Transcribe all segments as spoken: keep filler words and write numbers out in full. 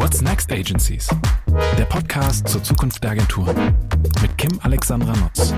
What's Next Agencies? Der Podcast zur Zukunft der Agenturen mit Kim Alexandra Nutz.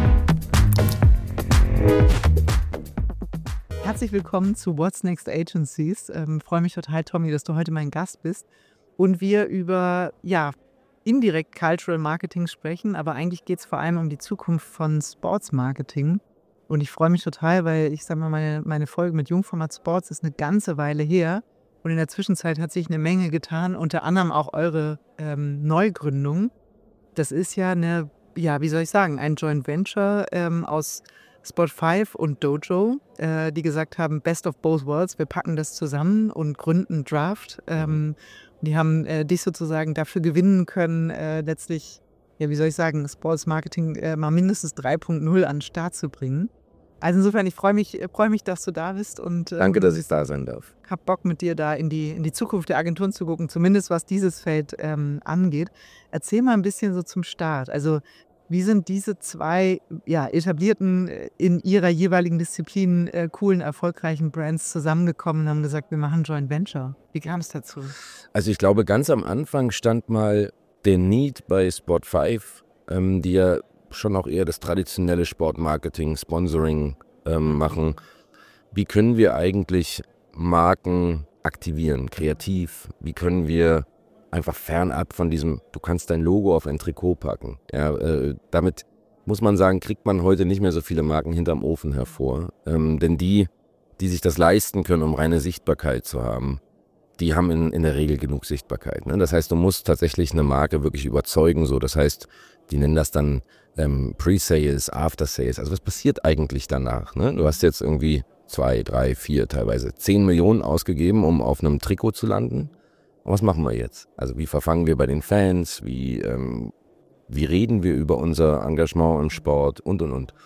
Herzlich willkommen zu What's Next Agencies. Ähm, freue mich total, Tommy, dass du heute mein Gast bist und wir über ja, indirekt Cultural Marketing sprechen, aber eigentlich geht es vor allem um die Zukunft von Sports Marketing. Und ich freue mich total, weil ich sage mal, meine, meine Folge mit Jungformat Sports ist eine ganze Weile her. Und in der Zwischenzeit hat sich eine Menge getan, unter anderem auch eure ähm, Neugründung. Das ist ja eine, ja, wie soll ich sagen, ein Joint Venture ähm, aus Spot fünf und Dojo, äh, die gesagt haben, Best of both worlds, wir packen das zusammen und gründen Draft. Ähm, die haben äh, dich sozusagen dafür gewinnen können, äh, letztlich, ja, wie soll ich sagen, Sports Marketing äh, mal mindestens drei Punkt null an den Start zu bringen. Also insofern, ich freue mich, freue mich, dass du da bist und ähm, danke, dass ich da sein darf. Hab Bock mit dir da in die, in die Zukunft der Agenturen zu gucken, zumindest was dieses Feld ähm, angeht. Erzähl mal ein bisschen so zum Start. Also wie sind diese zwei ja, etablierten, in ihrer jeweiligen Disziplin äh, coolen, erfolgreichen Brands zusammengekommen und haben gesagt, wir machen Joint Venture? Wie kam es dazu? Also ich glaube, ganz am Anfang stand mal der Need bei Spot fünf, ähm, die ja schon auch eher das traditionelle Sportmarketing, Sponsoring ähm, machen. Wie können wir eigentlich Marken aktivieren, kreativ? Wie können wir einfach fernab von diesem, du kannst dein Logo auf ein Trikot packen. Ja, äh, damit muss man sagen, kriegt man heute nicht mehr so viele Marken hinterm Ofen hervor. Ähm, denn die, die sich das leisten können, um reine Sichtbarkeit zu haben, die haben in, in der Regel genug Sichtbarkeit. Ne? Das heißt, du musst tatsächlich eine Marke wirklich überzeugen. So. Das heißt, die nennen das dann ähm, Pre-Sales, After-Sales. Also was passiert eigentlich danach? Ne? Du hast jetzt irgendwie zwei, drei, vier, teilweise zehn Millionen ausgegeben, um auf einem Trikot zu landen. Und was machen wir jetzt? Also wie verfangen wir bei den Fans? Wie, ähm, wie reden wir über unser Engagement im Sport? Und, und, und.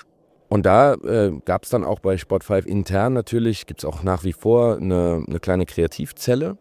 Und da äh, gab es dann auch bei Spot fünf intern natürlich, gibt es auch nach wie vor eine, eine kleine Kreativzelle.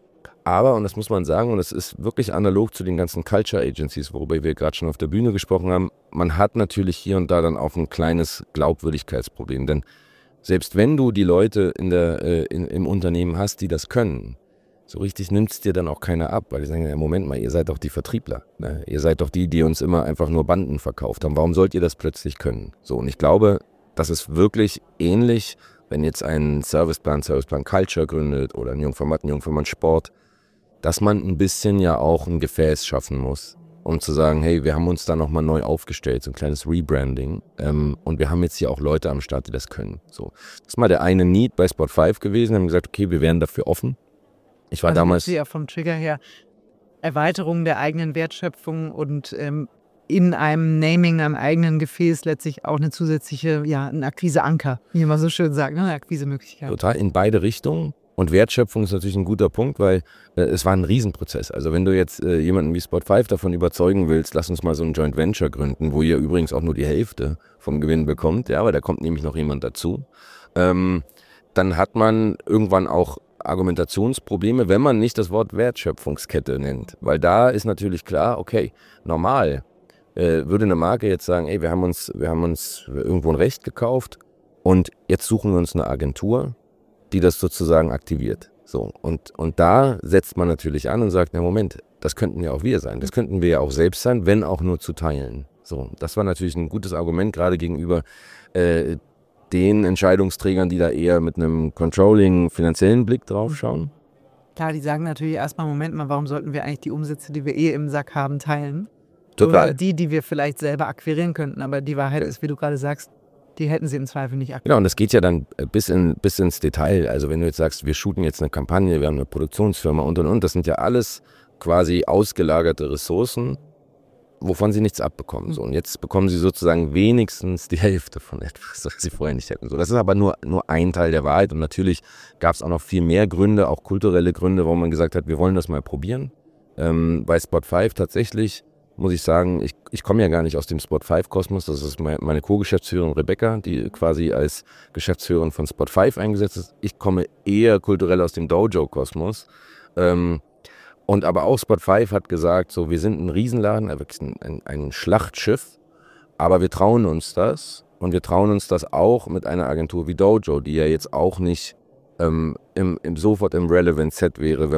Aber, und das muss man sagen, und das ist wirklich analog zu den ganzen Culture Agencies, worüber wir gerade schon auf der Bühne gesprochen haben, man hat natürlich hier und da dann auch ein kleines Glaubwürdigkeitsproblem. Denn selbst wenn du die Leute in der, äh, in, im Unternehmen hast, die das können, so richtig nimmt es dir dann auch keiner ab, weil die sagen, ja, Moment mal, ihr seid doch die Vertriebler. Ne? Ihr seid doch die, die uns immer einfach nur Banden verkauft haben. Warum sollt ihr das plötzlich können? So, und ich glaube, das ist wirklich ähnlich, wenn jetzt ein Serviceplan, Serviceplan Culture gründet oder ein Jungformat, ein Jungformat Sport, dass man ein bisschen ja auch ein Gefäß schaffen muss, um zu sagen, hey, wir haben uns da nochmal neu aufgestellt, so ein kleines Rebranding. Ähm, und wir haben jetzt hier auch Leute am Start, die das können. So, das ist mal der eine Need bei Spot fünf gewesen. Wir haben gesagt, okay, wir wären dafür offen. Ich war also damals ja vom Trigger her Erweiterung der eigenen Wertschöpfung und ähm, in einem Naming, einem eigenen Gefäß letztlich auch eine zusätzliche, ja, ein Akquiseanker, wie man so schön sagt, ne? Eine Akquisemöglichkeit. Total, in beide Richtungen. Und Wertschöpfung ist natürlich ein guter Punkt, weil äh, es war ein Riesenprozess. Also wenn du jetzt äh, jemanden wie Spot fünf davon überzeugen willst, lass uns mal so ein Joint Venture gründen, wo ihr übrigens auch nur die Hälfte vom Gewinn bekommt, ja, aber da kommt nämlich noch jemand dazu, ähm, dann hat man irgendwann auch Argumentationsprobleme, wenn man nicht das Wort Wertschöpfungskette nennt. Weil da ist natürlich klar, okay, normal äh, würde eine Marke jetzt sagen, ey, wir haben uns, wir haben uns irgendwo ein Recht gekauft und jetzt suchen wir uns eine Agentur, die das sozusagen aktiviert. So, und, und da setzt man natürlich an und sagt, na Moment, das könnten ja auch wir sein. Das könnten wir ja auch selbst sein, wenn auch nur zu teilen. So, das war natürlich ein gutes Argument, gerade gegenüber äh, den Entscheidungsträgern, die da eher mit einem Controlling, finanziellen Blick drauf schauen. Klar, die sagen natürlich erstmal, Moment mal, warum sollten wir eigentlich die Umsätze, die wir eh im Sack haben, teilen? Total. Oder die, die wir vielleicht selber akquirieren könnten. Aber die Wahrheit ist, wie du gerade sagst, die hätten sie im Zweifel nicht akquiriert. Genau, und das geht ja dann bis, in, bis ins Detail. Also wenn du jetzt sagst, wir shooten jetzt eine Kampagne, wir haben eine Produktionsfirma und und und, das sind ja alles quasi ausgelagerte Ressourcen, wovon sie nichts abbekommen. So, und jetzt bekommen sie sozusagen wenigstens die Hälfte von etwas, was sie vorher nicht hätten. So, das ist aber nur, nur ein Teil der Wahrheit. Und natürlich gab es auch noch viel mehr Gründe, auch kulturelle Gründe, warum man gesagt hat, wir wollen das mal probieren. Ähm, bei Spot fünf tatsächlich muss ich sagen, ich, ich komme ja gar nicht aus dem Spot fünf Kosmos. Das ist meine Co-Geschäftsführerin Rebecca, die quasi als Geschäftsführerin von Spot fünf eingesetzt ist. Ich komme eher kulturell aus dem Dojo-Kosmos. Ähm, und aber auch Spot fünf hat gesagt, so, wir sind ein Riesenladen, ein, ein, ein Schlachtschiff, aber wir trauen uns das. Und wir trauen uns das auch mit einer Agentur wie Dojo, die ja jetzt auch nicht ähm, im, im, sofort im Relevant Set wäre, wenn man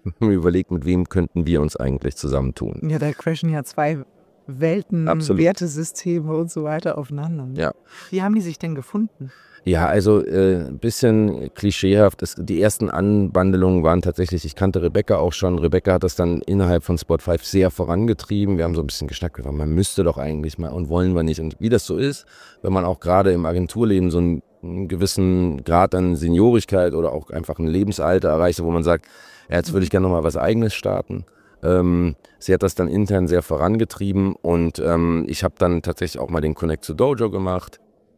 überlegt, mit wem könnten wir uns eigentlich zusammentun. Ja, da crashen ja zwei Welten, Absolut. Wertesysteme und so weiter aufeinander. Ja. Wie haben die sich denn gefunden? Ja, also äh, ein bisschen klischeehaft. Es, die ersten Anbandelungen waren tatsächlich, ich kannte Rebecca auch schon. Rebecca hat das dann innerhalb von Spot fünf sehr vorangetrieben. Wir haben so ein bisschen geschnackt, man müsste doch eigentlich mal und wollen wir nicht. Und wie das so ist, wenn man auch gerade im Agenturleben so einen, einen gewissen Grad an Seniorigkeit oder auch einfach ein Lebensalter erreicht, wo man sagt, ja, jetzt würde ich gerne nochmal was Eigenes starten. Ähm, sie hat das dann intern sehr vorangetrieben und ähm, ich habe dann tatsächlich auch mal den Connect zu Dojo gemacht.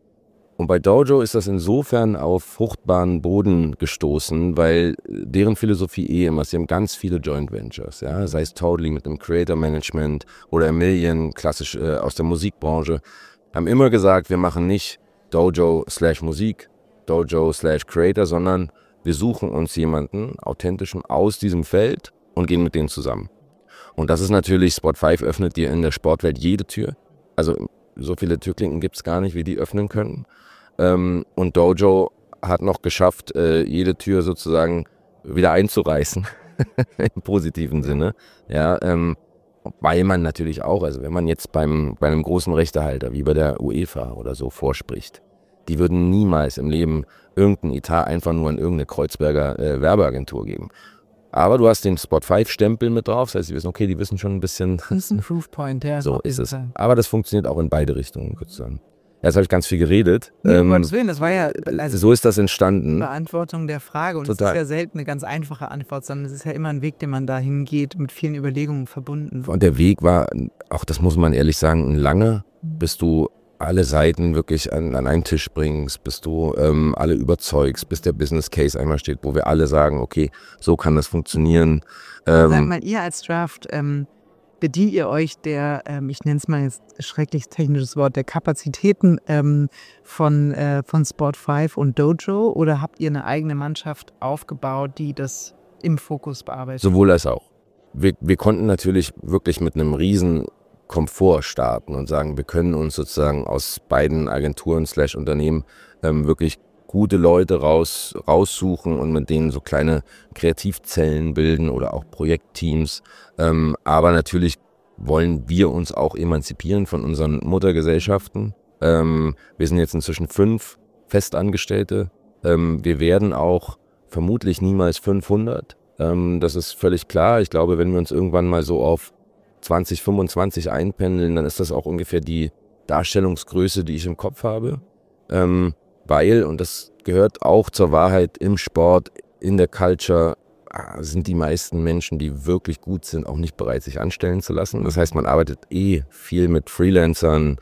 Und bei Dojo ist das insofern auf fruchtbaren Boden gestoßen, weil deren Philosophie eh immer, sie haben ganz viele Joint Ventures, ja, sei es Totally mit dem Creator Management oder Million, klassisch äh, aus der Musikbranche, haben immer gesagt, wir machen nicht Dojo slash Musik, Dojo slash Creator, sondern wir suchen uns jemanden authentischen aus diesem Feld und gehen mit denen zusammen. Und das ist natürlich, Spot fünf öffnet dir in der Sportwelt jede Tür, also so viele Türklinken gibt es gar nicht, wie die öffnen können. Ähm, und Dojo hat noch geschafft, äh, jede Tür sozusagen wieder einzureißen, im positiven Sinne. Ja, ähm, weil man natürlich auch, also wenn man jetzt beim, bei einem großen Rechtehalter, wie bei der UEFA oder so, vorspricht, die würden niemals im Leben irgendeinen Etat einfach nur an irgendeine Kreuzberger äh, Werbeagentur geben. Aber du hast den Spot fünf Stempel mit drauf, das heißt, sie wissen, okay, die wissen schon ein bisschen. Das ist ein Proofpoint, ja. So ist es. Aber das funktioniert auch in beide Richtungen, würde ich sagen. Ja, jetzt habe ich ganz viel geredet. Nee, um ähm, Gottes Willen, das war ja also so ist das entstanden. Beantwortung der Frage. Und Total. es ist ja selten eine ganz einfache Antwort, sondern es ist ja immer ein Weg, den man dahin geht, mit vielen Überlegungen verbunden. Und der Weg war, auch das muss man ehrlich sagen, ein langer, bis du alle Seiten wirklich an, an einen Tisch bringst, bis du ähm, alle überzeugst, bis der Business Case einmal steht, wo wir alle sagen, okay, so kann das funktionieren. Ähm, Sag mal, ihr als Draft, ähm, bedient ihr euch der, ähm, ich nenne es mal jetzt schrecklich technisches Wort, der Kapazitäten ähm, von, äh, von Spot fünf und Dojo, oder habt ihr eine eigene Mannschaft aufgebaut, die das im Fokus bearbeitet? Sowohl als auch. Wir, wir konnten natürlich wirklich mit einem riesen Komfort starten und sagen, wir können uns sozusagen aus beiden Agenturen slash Unternehmen ähm, wirklich gute Leute raus, raussuchen und mit denen so kleine Kreativzellen bilden oder auch Projektteams. Ähm, aber natürlich wollen wir uns auch emanzipieren von unseren Muttergesellschaften. Ähm, wir sind jetzt inzwischen fünf Festangestellte. Ähm, wir werden auch vermutlich niemals fünfhundert. Ähm, das ist völlig klar. Ich glaube, wenn wir uns irgendwann mal so auf zwanzig, fünfundzwanzig einpendeln, dann ist das auch ungefähr die Darstellungsgröße, die ich im Kopf habe. Ähm, weil, und das gehört auch zur Wahrheit, im Sport, in der Culture, sind die meisten Menschen, die wirklich gut sind, auch nicht bereit, sich anstellen zu lassen. Das heißt, man arbeitet eh viel mit Freelancern.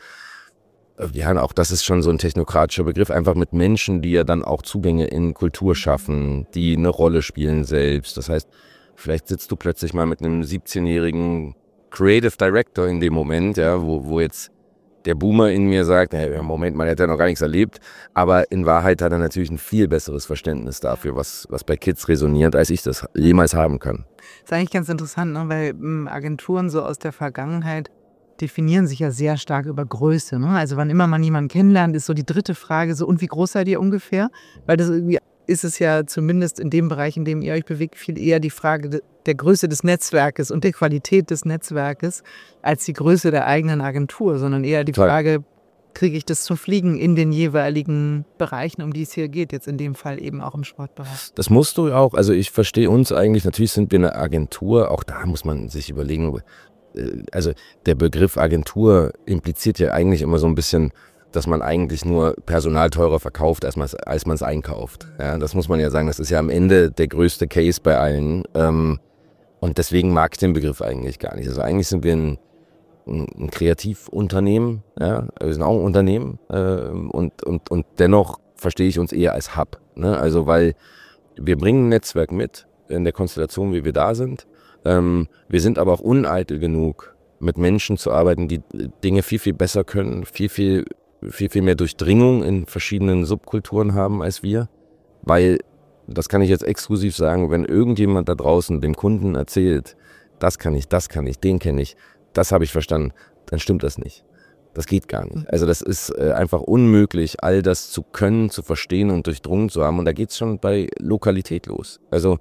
Ja, auch das ist schon so ein technokratischer Begriff, einfach mit Menschen, die ja dann auch Zugänge in Kultur schaffen, die eine Rolle spielen selbst. Das heißt, vielleicht sitzt du plötzlich mal mit einem siebzehnjährigen Creative Director in dem Moment, ja, wo, wo jetzt der Boomer in mir sagt, hey, Moment mal, der hat ja noch gar nichts erlebt, aber in Wahrheit hat er natürlich ein viel besseres Verständnis dafür, was, was bei Kids resoniert, als ich das jemals haben kann. Das ist eigentlich ganz interessant, ne? Weil m, Agenturen so aus der Vergangenheit definieren sich ja sehr stark über Größe. Ne? Also wann immer man jemanden kennenlernt, ist so die dritte Frage so, und wie groß seid ihr ungefähr? Weil das irgendwie ist es ja zumindest in dem Bereich, in dem ihr euch bewegt, viel eher die Frage de, der Größe des Netzwerkes und der Qualität des Netzwerkes als die Größe der eigenen Agentur, sondern eher die Toll. Frage, kriege ich das zum Fliegen in den jeweiligen Bereichen, um die es hier geht, jetzt in dem Fall eben auch im Sportbereich. Das musst du auch, also ich verstehe uns eigentlich, natürlich sind wir eine Agentur, auch da muss man sich überlegen, also der Begriff Agentur impliziert ja eigentlich immer so ein bisschen, dass man eigentlich nur Personal teurer verkauft, als man es als man es einkauft. Ja, das muss man ja sagen, das ist ja am Ende der größte Case bei allen. Ähm, und deswegen mag ich den Begriff eigentlich gar nicht. Also eigentlich sind wir ein, ein, ein Kreativunternehmen, ja, wir sind auch ein Unternehmen äh, und, und, und dennoch verstehe ich uns eher als Hub. Ne? Also weil wir bringen ein Netzwerk mit in der Konstellation, wie wir da sind. Ähm, wir sind aber auch uneitel genug, mit Menschen zu arbeiten, die Dinge viel, viel besser können, viel, viel viel, viel mehr Durchdringung in verschiedenen Subkulturen haben als wir, weil, das kann ich jetzt exklusiv sagen, wenn irgendjemand da draußen dem Kunden erzählt, das kann ich, das kann ich, den kenne ich, das habe ich verstanden, dann stimmt das nicht. Das geht gar nicht. Also das ist äh, einfach unmöglich, all das zu können, zu verstehen und durchdrungen zu haben, und da geht es schon bei Lokalität los. Also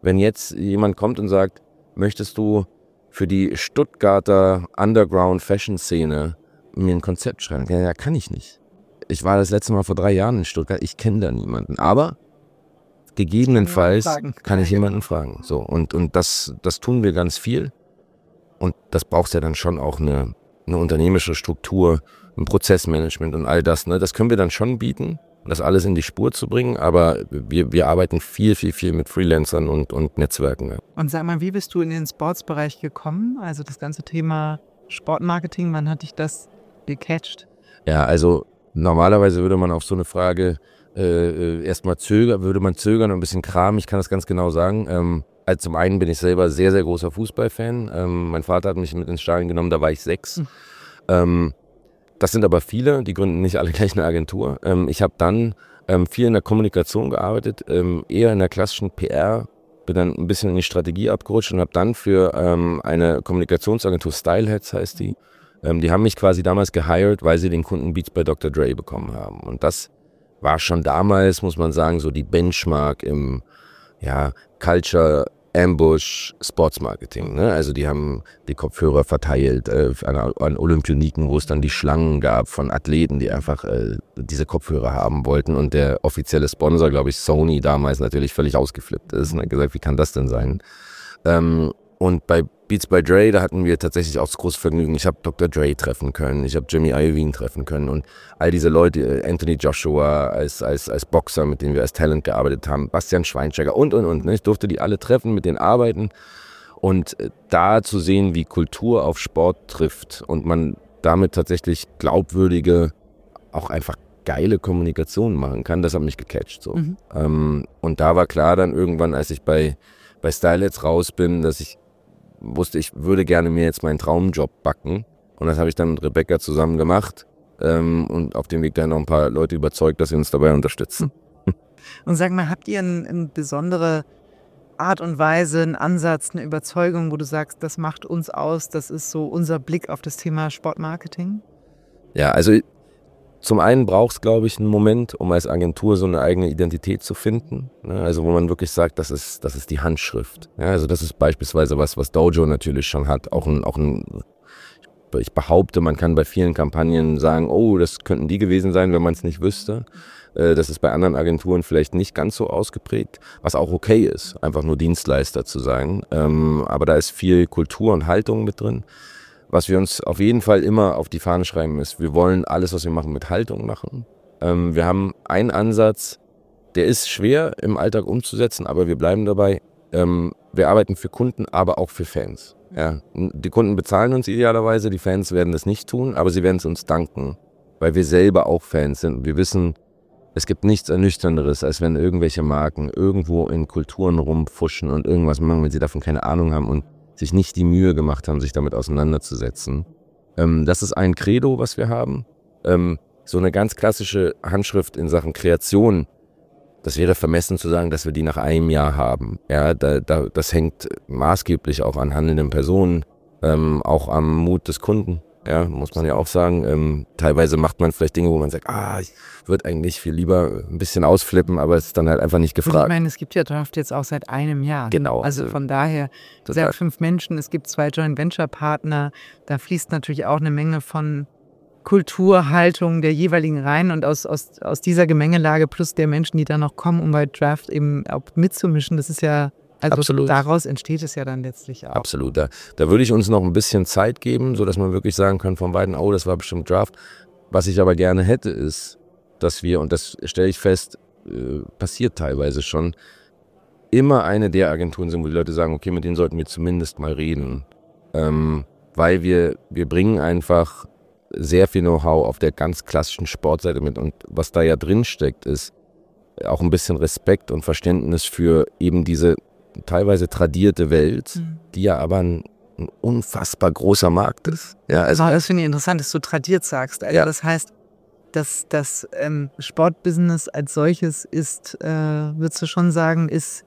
wenn jetzt jemand kommt und sagt, möchtest du für die Stuttgarter Underground-Fashion-Szene mir ein Konzept schreiben? Ja, ja, kann ich nicht. Ich war das letzte Mal vor drei Jahren in Stuttgart, ich kenne da niemanden. Aber gegebenenfalls kann ich jemanden fragen. So, und und das, das tun wir ganz viel. Und das braucht ja dann schon auch eine, eine unternehmerische Struktur, ein Prozessmanagement und all das. Ne? Das können wir dann schon bieten, das alles in die Spur zu bringen. Aber wir, wir arbeiten viel, viel, viel mit Freelancern und, und Netzwerken. Ja. Und sag mal, wie bist du in den Sportsbereich gekommen? Also das ganze Thema Sportmarketing, wann hat dich das gecatcht? Ja, also normalerweise würde man auf so eine Frage äh, erstmal zögern, würde man zögern und ein bisschen kramen, ich kann das ganz genau sagen. Ähm, also zum einen bin ich selber sehr, sehr großer Fußballfan. Ähm, mein Vater hat mich mit ins Stadion genommen, da war ich sechs. Mhm. Ähm, das sind aber viele, die gründen nicht alle gleich eine Agentur. Ähm, ich habe dann ähm, viel in der Kommunikation gearbeitet, ähm, eher in der klassischen P R, bin dann ein bisschen in die Strategie abgerutscht und habe dann für ähm, eine Kommunikationsagentur, Styleheads heißt die, ähm, die haben mich quasi damals gehired, weil sie den Kunden Beats bei Doktor Dre bekommen haben. Und das war schon damals, muss man sagen, so die Benchmark im ja, Culture, Ambush, Sportsmarketing. Ne? Also die haben die Kopfhörer verteilt äh, an, an Olympioniken, wo es dann die Schlangen gab von Athleten, die einfach äh, diese Kopfhörer haben wollten. Und der offizielle Sponsor, glaube ich, Sony damals natürlich völlig ausgeflippt ist und hat gesagt, wie kann das denn sein? Ähm, und bei Beats by Dre, da hatten wir tatsächlich auch das große Vergnügen. Ich habe Doktor Dre treffen können, ich habe Jimmy Iovine treffen können und all diese Leute, Anthony Joshua als, als, als Boxer, mit denen wir als Talent gearbeitet haben, Bastian Schweinsteiger und, und, und. Ne? Ich durfte die alle treffen, mit denen arbeiten und da zu sehen, wie Kultur auf Sport trifft und man damit tatsächlich glaubwürdige, auch einfach geile Kommunikation machen kann, das hat mich gecatcht. So. Mhm. Ähm, und da war klar dann irgendwann, als ich bei, bei Styleheads raus bin, dass ich wusste, ich würde gerne mir jetzt meinen Traumjob backen. Und das habe ich dann mit Rebecca zusammen gemacht ähm, und auf dem Weg dann noch ein paar Leute überzeugt, dass sie uns dabei unterstützen. Und sag mal, habt ihr eine ein besondere Art und Weise, einen Ansatz, eine Überzeugung, wo du sagst, das macht uns aus, das ist so unser Blick auf das Thema Sportmarketing? Ja, also zum einen braucht es, glaube ich, einen Moment, um als Agentur so eine eigene Identität zu finden. Ne? Also wo man wirklich sagt, das ist, das ist die Handschrift. Ja, also das ist beispielsweise was, was Dojo natürlich schon hat. Auch ein, auch ein, ich behaupte, man kann bei vielen Kampagnen sagen, oh, das könnten die gewesen sein, wenn man es nicht wüsste. Äh, das ist bei anderen Agenturen vielleicht nicht ganz so ausgeprägt, was auch okay ist, einfach nur Dienstleister zu sein. Ähm, aber da ist viel Kultur und Haltung mit drin. Was wir uns auf jeden Fall immer auf die Fahne schreiben ist, wir wollen alles, was wir machen, mit Haltung machen. Ähm, wir haben einen Ansatz, der ist schwer im Alltag umzusetzen, aber wir bleiben dabei. Ähm, wir arbeiten für Kunden, aber auch für Fans. Ja, die Kunden bezahlen uns idealerweise, die Fans werden das nicht tun, aber sie werden es uns danken, weil wir selber auch Fans sind. Wir wissen, es gibt nichts Ernüchternderes, als wenn irgendwelche Marken irgendwo in Kulturen rumfuschen und irgendwas machen, wenn sie davon keine Ahnung haben und sich nicht die Mühe gemacht haben, sich damit auseinanderzusetzen. Ähm, das ist ein Credo, was wir haben. Ähm, so eine ganz klassische Handschrift in Sachen Kreation, das wäre vermessen zu sagen, dass wir die nach einem Jahr haben. Ja, da, da, das hängt maßgeblich auch an handelnden Personen, ähm, auch am Mut des Kunden. Ja, muss man ja auch sagen. Ähm, teilweise macht man vielleicht Dinge, wo man sagt, ah, ich würde eigentlich viel lieber ein bisschen ausflippen, aber es ist dann halt einfach nicht gefragt. Ich meine, es gibt ja Draft jetzt auch seit einem Jahr. Genau. Also von daher, es sind fünf Menschen, es gibt zwei Joint-Venture-Partner, da fließt natürlich auch eine Menge von Kultur, Haltung der jeweiligen rein und aus, aus, aus dieser Gemengelage plus der Menschen, die da noch kommen, um bei Draft eben auch mitzumischen, das ist ja, also Absolut. Daraus entsteht es ja dann letztlich auch. Absolut, da, da würde ich uns noch ein bisschen Zeit geben, sodass man wirklich sagen kann von beiden, oh, das war bestimmt Draft. Was ich aber gerne hätte, ist, dass wir, und das stelle ich fest, äh, passiert teilweise schon, immer eine der Agenturen sind, wo die Leute sagen, okay, mit denen sollten wir zumindest mal reden. Ähm, weil wir, wir bringen einfach sehr viel Know-how auf der ganz klassischen Sportseite mit. Und was da ja drin steckt, ist auch ein bisschen Respekt und Verständnis für eben diese teilweise tradierte Welt, mhm. die ja aber ein, ein unfassbar großer Markt ist. Ja, also das finde ich interessant, dass du tradiert sagst. Also ja. Das heißt, dass das ähm, Sportbusiness als solches ist, äh, würdest du schon sagen, ist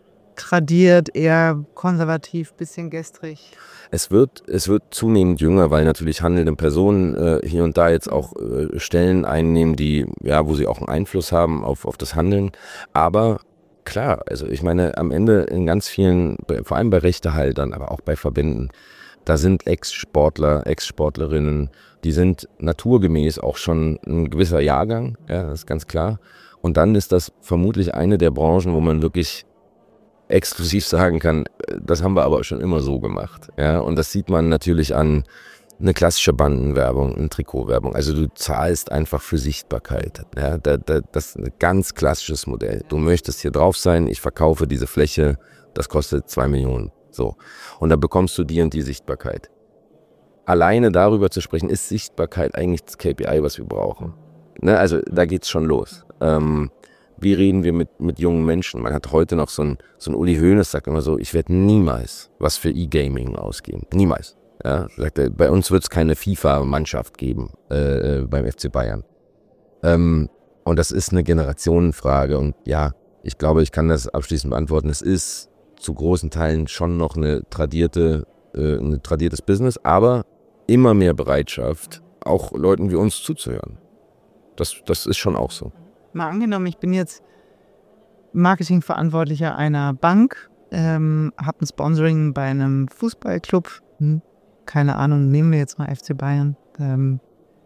tradiert, eher konservativ, bisschen gestrig? Es wird, es wird zunehmend jünger, weil natürlich handelnde Personen äh, hier und da jetzt auch äh, Stellen einnehmen, die, ja, wo sie auch einen Einfluss haben auf, auf das Handeln. Aber klar, also ich meine, am Ende in ganz vielen, vor allem bei Rechtehaltern, aber auch bei Verbänden, da sind Ex-Sportler, Ex-Sportlerinnen, die sind naturgemäß auch schon ein gewisser Jahrgang, ja, das ist ganz klar. Und dann ist das vermutlich eine der Branchen, wo man wirklich exklusiv sagen kann, das haben wir aber schon immer so gemacht. Ja? Und das sieht man natürlich an eine klassische Bandenwerbung, eine Trikotwerbung. Also du zahlst einfach für Sichtbarkeit. Ja? Da, da, das ist ein ganz klassisches Modell. Du möchtest hier drauf sein, ich verkaufe diese Fläche, das kostet zwei Millionen. So. Und dann bekommst du die und die Sichtbarkeit. Alleine darüber zu sprechen, ist Sichtbarkeit eigentlich das K P I, was wir brauchen. Ne? Also da geht's schon los. Ähm, wie reden wir mit, mit jungen Menschen? Man hat heute noch so ein, so ein Uli Hoeneß, sagt immer so, ich werde niemals was für E-Gaming ausgeben. Niemals. Ja, sagt er, bei uns wird es keine FIFA-Mannschaft geben äh, beim F C Bayern. Ähm, und das ist eine Generationenfrage. Und ja, ich glaube, ich kann das abschließend beantworten. Es ist zu großen Teilen schon noch eine tradierte, äh, ein tradiertes Business, aber immer mehr Bereitschaft, auch Leuten wie uns zuzuhören. Das, das ist schon auch so. Mal angenommen, ich bin jetzt Marketingverantwortlicher einer Bank, ähm, habe ein Sponsoring bei einem Fußballclub, hm, keine Ahnung, nehmen wir jetzt mal F C Bayern. Ähm,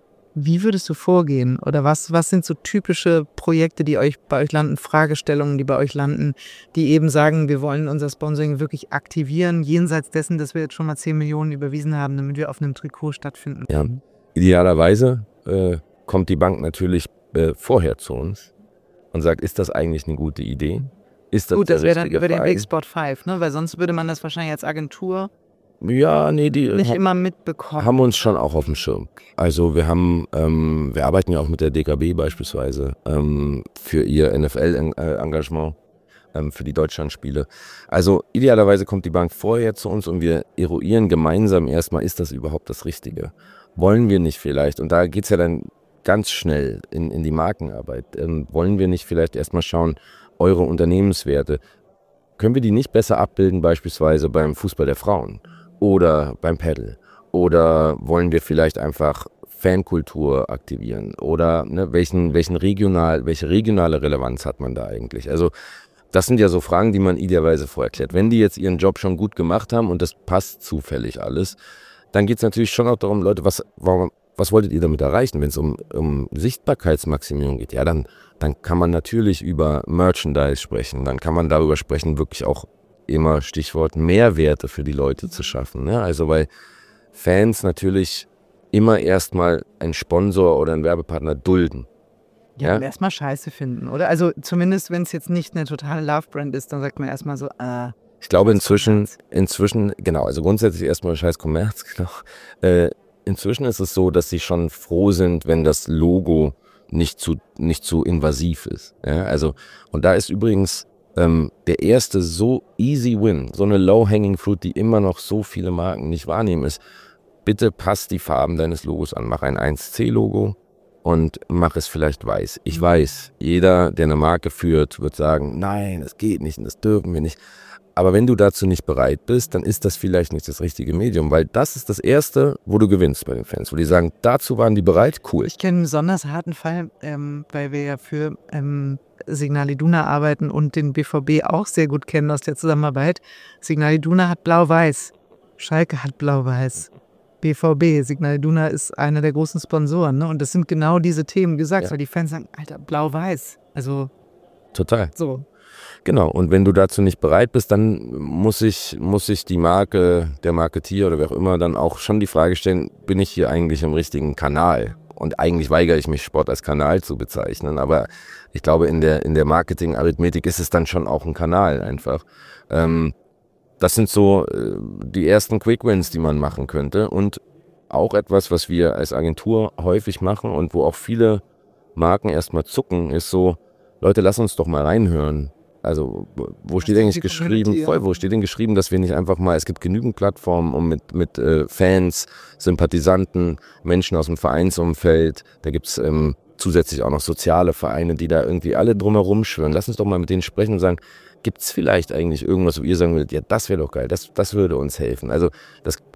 wie würdest du vorgehen? Oder was, was sind so typische Projekte, die euch bei euch landen, Fragestellungen, die bei euch landen, die eben sagen, wir wollen unser Sponsoring wirklich aktivieren, jenseits dessen, dass wir jetzt schon mal zehn Millionen überwiesen haben, damit wir auf einem Trikot stattfinden können? Ja, idealerweise äh, kommt die Bank natürlich äh, vorher zu uns und sagt, ist das eigentlich eine gute Idee? Ist das Gut, das wäre dann über den Verein? Weg Sport fünf, ne? Weil sonst würde man das wahrscheinlich als Agentur Ja, nee, die nicht ha- immer mitbekommen. haben uns schon auch auf dem Schirm. Also wir haben, ähm, wir arbeiten ja auch mit der D K B beispielsweise ähm, für ihr N F L-Engagement, ähm, für die Deutschlandspiele. Also idealerweise kommt die Bank vorher zu uns und wir eruieren gemeinsam erstmal, ist das überhaupt das Richtige? Wollen wir nicht vielleicht, und da geht's ja dann ganz schnell in, in die Markenarbeit, ähm, wollen wir nicht vielleicht erstmal schauen, eure Unternehmenswerte, können wir die nicht besser abbilden beispielsweise beim Fußball der Frauen oder beim Paddle? Oder wollen wir vielleicht einfach Fankultur aktivieren? Oder ne, welchen, welchen regional, welche regionale Relevanz hat man da eigentlich? Also das sind ja so Fragen, die man idealerweise vorher klärt. Wenn die jetzt ihren Job schon gut gemacht haben und das passt zufällig alles, dann geht es natürlich schon auch darum, Leute, was, warum, was wolltet ihr damit erreichen? Wenn es um, um Sichtbarkeitsmaximierung geht, ja, dann, dann kann man natürlich über Merchandise sprechen. Dann kann man darüber sprechen, wirklich auch immer Stichwort Mehrwerte für die Leute zu schaffen. Ne? Also weil Fans natürlich immer erstmal einen Sponsor oder einen Werbepartner dulden. Ja, Ja? und erstmal scheiße finden, oder? Also zumindest, wenn es jetzt nicht eine totale Love-Brand ist, dann sagt man erstmal so, ah, Ich glaube Scheiß inzwischen, Kommerz. inzwischen, genau, also grundsätzlich erstmal scheiß Kommerz, genau. Äh, inzwischen ist es so, dass sie schon froh sind, wenn das Logo nicht zu, nicht zu invasiv ist. Ja, also, und da ist übrigens ähm, der erste so easy win, so eine low-hanging fruit, die immer noch so viele Marken nicht wahrnehmen, ist, bitte passt die Farben deines Logos an. Mach ein eins C Logo und mach es vielleicht weiß. Ich weiß, jeder, der eine Marke führt, wird sagen, nein, das geht nicht und das dürfen wir nicht. Aber wenn du dazu nicht bereit bist, dann ist das vielleicht nicht das richtige Medium, weil das ist das Erste, wo du gewinnst bei den Fans, wo die sagen, dazu waren die bereit, cool. Ich kenne einen besonders harten Fall, ähm, weil wir ja für ähm, Signal Iduna arbeiten und den B V B auch sehr gut kennen aus der Zusammenarbeit. Signal Iduna hat blau-weiß, Schalke hat blau-weiß. B V B, Signal Iduna ist einer der großen Sponsoren. Ne? Und das sind genau diese Themen, wie du sagst, Ja. weil die Fans sagen, Alter, blau-weiß. Also Total. so. Genau, und wenn du dazu nicht bereit bist, dann muss ich, muss ich die Marke, der Marketier oder wer auch immer dann auch schon die Frage stellen, bin ich hier eigentlich im richtigen Kanal? Und eigentlich weigere ich mich, Sport als Kanal zu bezeichnen, aber ich glaube, in der, in der Marketing-Arithmetik ist es dann schon auch ein Kanal einfach. Ähm, das sind so äh, die ersten Quick-Wins, die man machen könnte und auch etwas, was wir als Agentur häufig machen und wo auch viele Marken erstmal zucken, ist so, Leute, lass uns doch mal reinhören. Also, wo steht ist eigentlich die geschrieben, Community, ja. voll, wo steht denn geschrieben, dass wir nicht einfach mal, es gibt genügend Plattformen, um mit, mit äh, Fans, Sympathisanten, Menschen aus dem Vereinsumfeld, da gibt's ähm, zusätzlich auch noch soziale Vereine, die da irgendwie alle drumherum schwören. Lass uns doch mal mit denen sprechen und sagen, gibt's vielleicht eigentlich irgendwas, wo ihr sagen würdet, ja, das wäre doch geil, das, das würde uns helfen. Also, das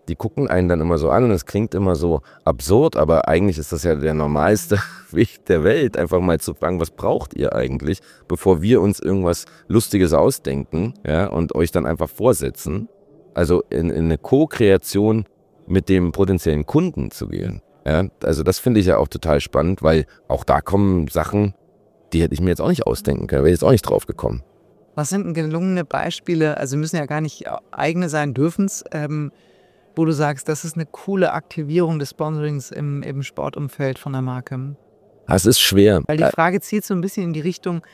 die gucken einen dann immer so an und es klingt immer so absurd, aber eigentlich ist das ja der normalste Weg der Welt, einfach mal zu fragen, was braucht ihr eigentlich, bevor wir uns irgendwas Lustiges ausdenken, ja, und euch dann einfach vorsetzen. Also in, in eine Co-Kreation mit dem potenziellen Kunden zu gehen. Ja, also das finde ich ja auch total spannend, weil auch da kommen Sachen, die hätte ich mir jetzt auch nicht ausdenken können, wäre ich jetzt auch nicht drauf gekommen. Was sind denn gelungene Beispiele, also müssen ja gar nicht eigene sein, dürfen es, ähm, wo du sagst, das ist eine coole Aktivierung des Sponsorings im, im Sportumfeld von der Marke? Es ist schwer. Weil die Frage zielt so ein bisschen in die Richtung,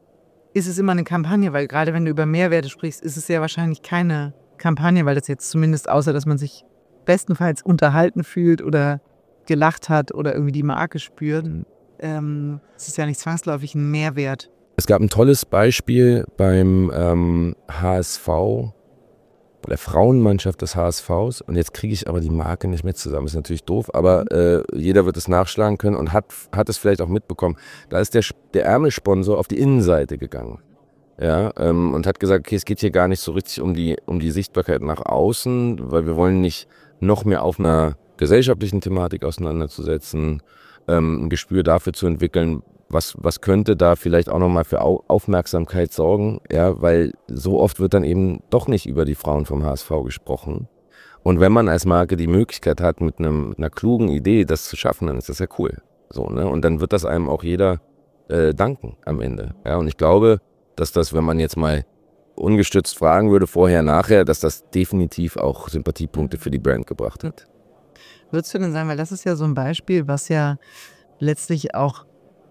ist es immer eine Kampagne? Weil gerade wenn du über Mehrwerte sprichst, ist es ja wahrscheinlich keine Kampagne, weil das jetzt zumindest, außer dass man sich bestenfalls unterhalten fühlt oder gelacht hat oder irgendwie die Marke spürt, ähm, es ist ja nicht zwangsläufig ein Mehrwert. Es gab ein tolles Beispiel beim ähm, H S V, bei der Frauenmannschaft des H S Vs. Und jetzt kriege ich aber die Marke nicht mit zusammen. Ist natürlich doof, aber äh, jeder wird es nachschlagen können und hat, hat es vielleicht auch mitbekommen. Da ist der, der Ärmelsponsor auf die Innenseite gegangen. Ja, ähm, und hat gesagt, okay, es geht hier gar nicht so richtig um die, um die Sichtbarkeit nach außen, weil wir wollen nicht noch mehr auf einer gesellschaftlichen Thematik auseinanderzusetzen, ähm, ein Gespür dafür zu entwickeln, was, was könnte da vielleicht auch nochmal für Au- Aufmerksamkeit sorgen, ja, weil so oft wird dann eben doch nicht über die Frauen vom H S V gesprochen. Und wenn man als Marke die Möglichkeit hat, mit, einem, mit einer klugen Idee das zu schaffen, dann ist das ja cool. So, ne? Und dann wird das einem auch jeder äh, danken am Ende. Ja, und ich glaube, dass das, wenn man jetzt mal ungestützt fragen würde, vorher, nachher, dass das definitiv auch Sympathiepunkte für die Brand gebracht hat. Würdest du denn sagen, weil das ist ja so ein Beispiel, was ja letztlich auch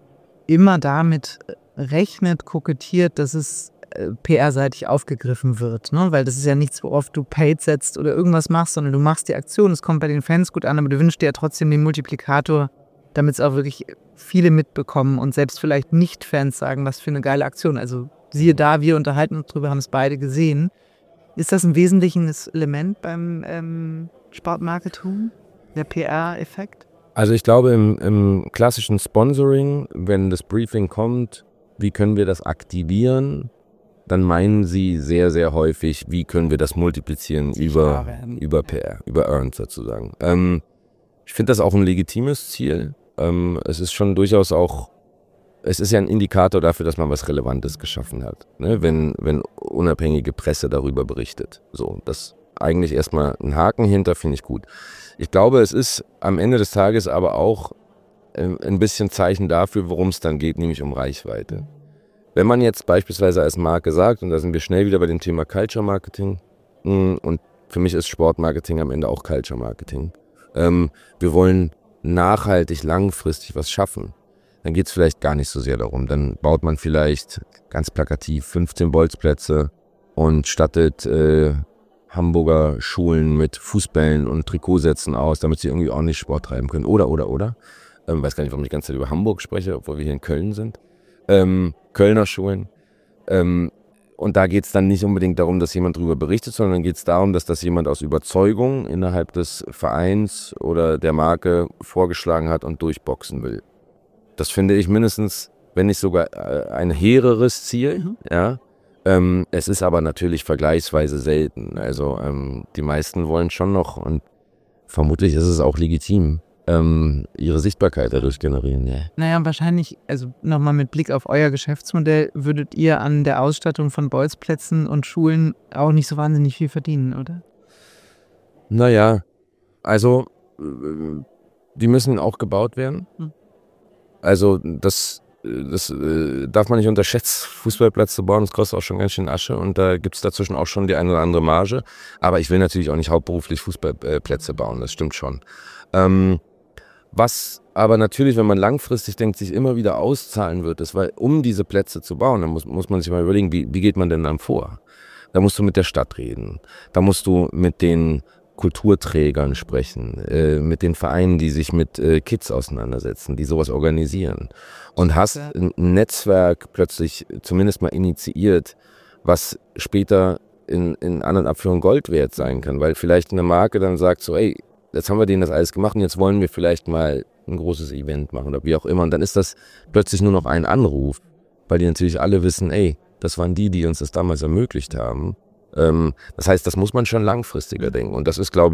immer damit rechnet, kokettiert, dass es P R-seitig aufgegriffen wird, ne? Weil das ist ja nichts, worauf du Paid setzt oder irgendwas machst, sondern du machst die Aktion, es kommt bei den Fans gut an, aber du wünschst dir ja trotzdem den Multiplikator, damit es auch wirklich viele mitbekommen und selbst vielleicht Nicht-Fans sagen, was für eine geile Aktion. Also siehe da, wir unterhalten uns drüber, haben es beide gesehen. Ist das ein wesentliches Element beim ähm, Sportmarketing, der P R-Effekt? Also ich glaube, im, im klassischen Sponsoring, wenn das Briefing kommt, wie können wir das aktivieren, dann meinen sie sehr, sehr häufig, wie können wir das multiplizieren über, über P R, über Earned sozusagen. Ähm, ich finde das auch ein legitimes Ziel. Ähm, es ist schon durchaus auch, es ist ja ein Indikator dafür, dass man was Relevantes geschaffen hat, ne? wenn, wenn unabhängige Presse darüber berichtet. So, das eigentlich erstmal ein Haken hinter, finde ich gut. Ich glaube, es ist am Ende des Tages aber auch äh, ein bisschen Zeichen dafür, worum es dann geht, nämlich um Reichweite. Wenn man jetzt beispielsweise als Marke sagt, und da sind wir schnell wieder bei dem Thema Culture Marketing, mh, und für mich ist Sportmarketing am Ende auch Culture Marketing, ähm, wir wollen nachhaltig, langfristig was schaffen, dann geht es vielleicht gar nicht so sehr darum. Dann baut man vielleicht ganz plakativ fünfzehn Bolzplätze und stattet äh, Hamburger Schulen mit Fußbällen und Trikotsätzen aus, damit sie irgendwie ordentlich Sport treiben können. Oder, oder, oder. Ähm, weiß gar nicht, warum ich die ganze Zeit über Hamburg spreche, obwohl wir hier in Köln sind. Ähm, Kölner Schulen. Ähm, und da geht es dann nicht unbedingt darum, dass jemand darüber berichtet, sondern geht es darum, dass das jemand aus Überzeugung innerhalb des Vereins oder der Marke vorgeschlagen hat und durchboxen will. Das finde ich mindestens, wenn nicht sogar äh, ein hehreres Ziel, mhm. ja. Ähm, es ist aber natürlich vergleichsweise selten. Also ähm, die meisten wollen schon noch, und vermutlich ist es auch legitim, ähm, ihre Sichtbarkeit dadurch generieren. Ja. Naja, wahrscheinlich, also nochmal mit Blick auf euer Geschäftsmodell, würdet ihr an der Ausstattung von Bolzplätzen und Schulen auch nicht so wahnsinnig viel verdienen, oder? Naja, also äh, die müssen auch gebaut werden. Hm. Also das... Das äh, darf man nicht unterschätzen, Fußballplatz zu bauen, das kostet auch schon ganz schön Asche und da gibt es dazwischen auch schon die eine oder andere Marge. Aber ich will natürlich auch nicht hauptberuflich Fußballplätze bauen, das stimmt schon. Ähm, was aber natürlich, wenn man langfristig denkt, sich immer wieder auszahlen wird, ist, weil um diese Plätze zu bauen, dann muss, muss man sich mal überlegen, wie, wie geht man denn dann vor? Da musst du mit der Stadt reden, da musst du mit den Kulturträgern sprechen, äh, mit den Vereinen, die sich mit äh, Kids auseinandersetzen, die sowas organisieren. Und hast ein Netzwerk plötzlich zumindest mal initiiert, was später in, in An- und Abführung Gold wert sein kann, weil vielleicht eine Marke dann sagt so, ey, jetzt haben wir denen das alles gemacht und jetzt wollen wir vielleicht mal ein großes Event machen oder wie auch immer. Und dann ist das plötzlich nur noch ein Anruf, weil die natürlich alle wissen, ey, das waren die, die uns das damals ermöglicht haben. Das heißt, das muss man schon langfristiger denken. Und das ist, glaube ich,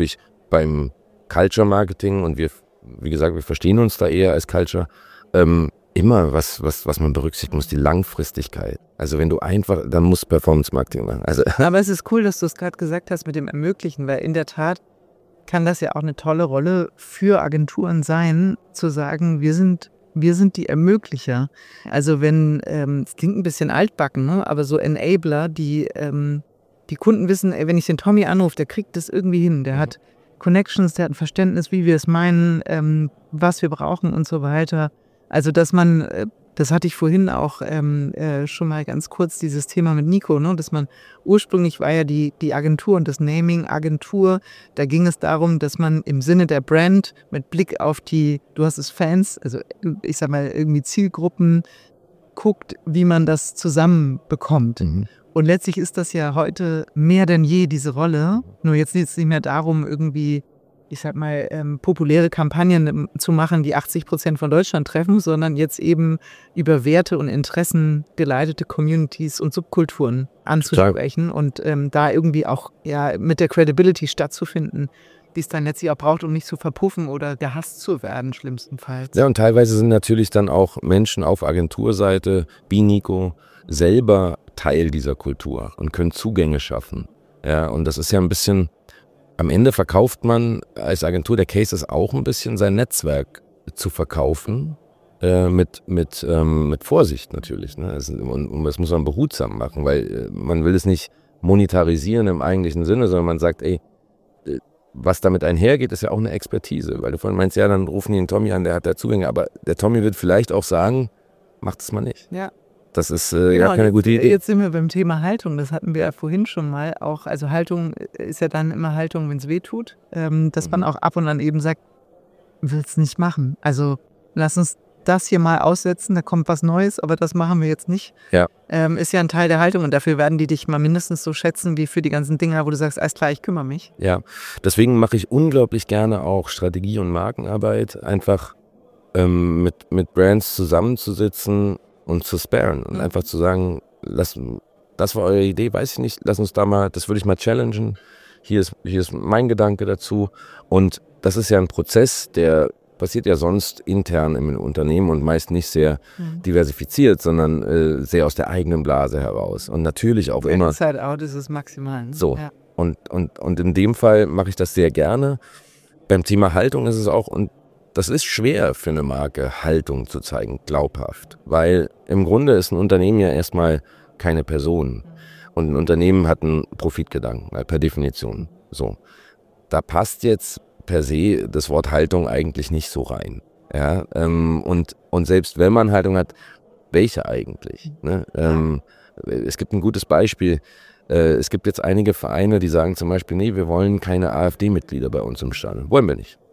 beim Culture Marketing, und wir, wie gesagt, wir verstehen uns da eher als Culture, ähm, immer was, was, was man berücksichtigen muss, die Langfristigkeit. Also wenn du einfach, dann musst du Performance Marketing machen. Also Aber es ist cool, dass du es gerade gesagt hast mit dem Ermöglichen, weil in der Tat kann das ja auch eine tolle Rolle für Agenturen sein, zu sagen, wir sind, wir sind die Ermöglicher. Also wenn, ähm, es klingt ein bisschen altbacken, ne? Aber so Enabler, die, ähm, die Kunden wissen, ey, wenn ich den Tommy anrufe, der kriegt das irgendwie hin, der hat Connections, der hat ein Verständnis, wie wir es meinen, ähm, was wir brauchen und so weiter. Also dass man, äh, das hatte ich vorhin auch ähm, äh, schon mal ganz kurz, dieses Thema mit Nico, ne? Dass man, ursprünglich war ja die, die Agentur und das Naming Agentur, da ging es darum, dass man im Sinne der Brand mit Blick auf die, du hast es Fans, also ich sag mal irgendwie Zielgruppen, guckt, wie man das zusammenbekommt. Mhm. Und letztlich ist das ja heute mehr denn je diese Rolle, nur jetzt geht es nicht mehr darum, irgendwie, ich sag mal, ähm, populäre Kampagnen ähm, zu machen, die achtzig Prozent von Deutschland treffen, sondern jetzt eben über Werte und Interessen geleitete Communities und Subkulturen anzusprechen Total. und ähm, da irgendwie auch ja mit der Credibility stattzufinden, die es dann letztlich auch braucht, um nicht zu verpuffen oder gehasst zu werden, schlimmstenfalls. Ja, und teilweise sind natürlich dann auch Menschen auf Agenturseite, wie Nico, selber Teil dieser Kultur und können Zugänge schaffen. Ja, und das ist ja ein bisschen, am Ende verkauft man als Agentur, der Case ist auch ein bisschen sein Netzwerk zu verkaufen, äh, mit, mit, ähm, mit Vorsicht natürlich. Ne? Das, und, und das muss man behutsam machen, weil äh, man will es nicht monetarisieren im eigentlichen Sinne, sondern man sagt, ey, äh, was damit einhergeht, ist ja auch eine Expertise, weil du vorhin meinst, ja, dann rufen die den Tommy an, der hat da Zugänge, aber der Tommy wird vielleicht auch sagen, macht es mal nicht. Ja. Das ist äh, genau, ja keine gute Idee. Jetzt sind wir beim Thema Haltung, das hatten wir ja vorhin schon mal auch, also Haltung ist ja dann immer Haltung, wenn es weh tut, ähm, dass man auch ab und an eben sagt, will es nicht machen, also lass uns das hier mal aussetzen, da kommt was Neues, aber das machen wir jetzt nicht. Ja. Ähm, ist ja ein Teil der Haltung und dafür werden die dich mal mindestens so schätzen wie für die ganzen Dinger, wo du sagst, alles klar, ich kümmere mich. Ja, deswegen mache ich unglaublich gerne auch Strategie- und Markenarbeit, einfach ähm, mit, mit Brands zusammenzusitzen und zu sparen und mhm. einfach zu sagen, lass, das war eure Idee, weiß ich nicht, lass uns da mal, das würde ich mal challengen, hier ist, hier ist mein Gedanke dazu, und das ist ja ein Prozess, der passiert ja sonst intern im Unternehmen und meist nicht sehr mhm. diversifiziert, sondern äh, sehr aus der eigenen Blase heraus und natürlich auch immer. Inside out ist es maximal. Ne? So, ja. und, und, und in dem Fall mache ich das sehr gerne. Beim Thema Haltung ist es auch, und das ist schwer für eine Marke, Haltung zu zeigen, glaubhaft. Weil im Grunde ist ein Unternehmen ja erstmal keine Person. Und ein Unternehmen hat einen Profitgedanken, per Definition. So. Da passt jetzt per se das Wort Haltung eigentlich nicht so rein. Ja, ähm, und, und selbst wenn man Haltung hat, welche eigentlich? Ne? Ähm, es gibt ein gutes Beispiel. Äh, es gibt jetzt einige Vereine, die sagen zum Beispiel, nee, wir wollen keine AfD-Mitglieder bei uns im Stadion. Wollen wir nicht.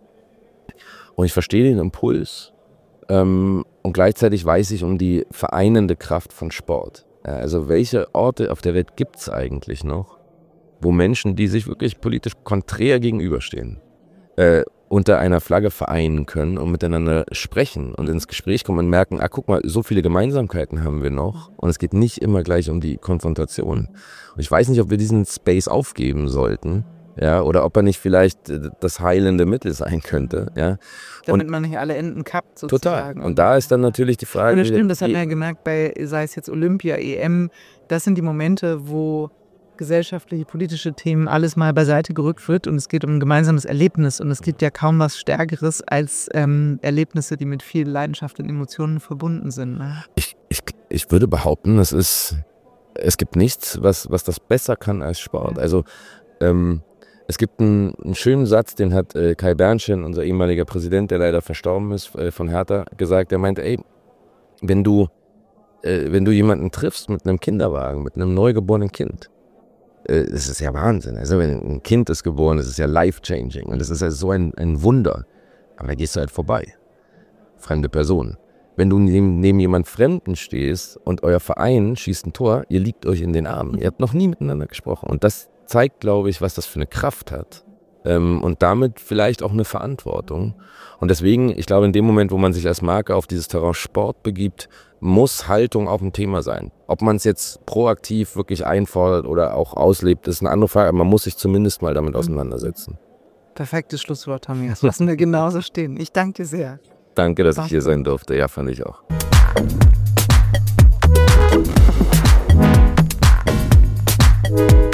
Und ich verstehe den Impuls, ähm, und gleichzeitig weiß ich um die vereinende Kraft von Sport. Ja, also welche Orte auf der Welt gibt es eigentlich noch, wo Menschen, die sich wirklich politisch konträr gegenüberstehen, äh, unter einer Flagge vereinen können und miteinander sprechen und ins Gespräch kommen und merken, ah, guck mal, so viele Gemeinsamkeiten haben wir noch und es geht nicht immer gleich um die Konfrontation. Und ich weiß nicht, ob wir diesen Space aufgeben sollten. Ja, oder ob er nicht vielleicht das heilende Mittel sein könnte. Ja. Damit und man nicht alle Enden kappt sozusagen. Total. Und da ist dann natürlich die Frage. Und das stimmt, das hat man ja gemerkt bei, sei es jetzt Olympia, E M, das sind die Momente, wo gesellschaftliche, politische Themen alles mal beiseite gerückt wird und es geht um ein gemeinsames Erlebnis und es gibt ja kaum was Stärkeres als ähm, Erlebnisse, die mit viel Leidenschaft und Emotionen verbunden sind. Ne? Ich, ich, ich würde behaupten, es ist, es gibt nichts, was, was das besser kann als Sport. Ja. Also ähm, es gibt einen, einen schönen Satz, den hat äh, Kai Bernchen, unser ehemaliger Präsident, der leider verstorben ist, äh, von Hertha, gesagt. Er meinte, ey, wenn du, äh, wenn du jemanden triffst mit einem Kinderwagen, mit einem neugeborenen Kind, äh, das ist ja Wahnsinn. Also wenn ein Kind ist geboren, das ist ja life-changing und das ist ja so ein, ein Wunder. Aber da gehst du halt vorbei. Fremde Person. Wenn du neben, neben jemand Fremden stehst und euer Verein schießt ein Tor, ihr liegt euch in den Armen. Ihr habt noch nie miteinander gesprochen. Und das zeigt, glaube ich, was das für eine Kraft hat ähm, und damit vielleicht auch eine Verantwortung. Und deswegen, ich glaube, in dem Moment, wo man sich als Marke auf dieses Terrain Sport begibt, muss Haltung auch ein Thema sein. Ob man es jetzt proaktiv wirklich einfordert oder auch auslebt, ist eine andere Frage, aber man muss sich zumindest mal damit auseinandersetzen. Perfektes Schlusswort, Tommy. Das lassen wir genauso stehen. Ich danke dir sehr. Danke, dass ich hier sein durfte. Ja, fand ich auch. Thank you.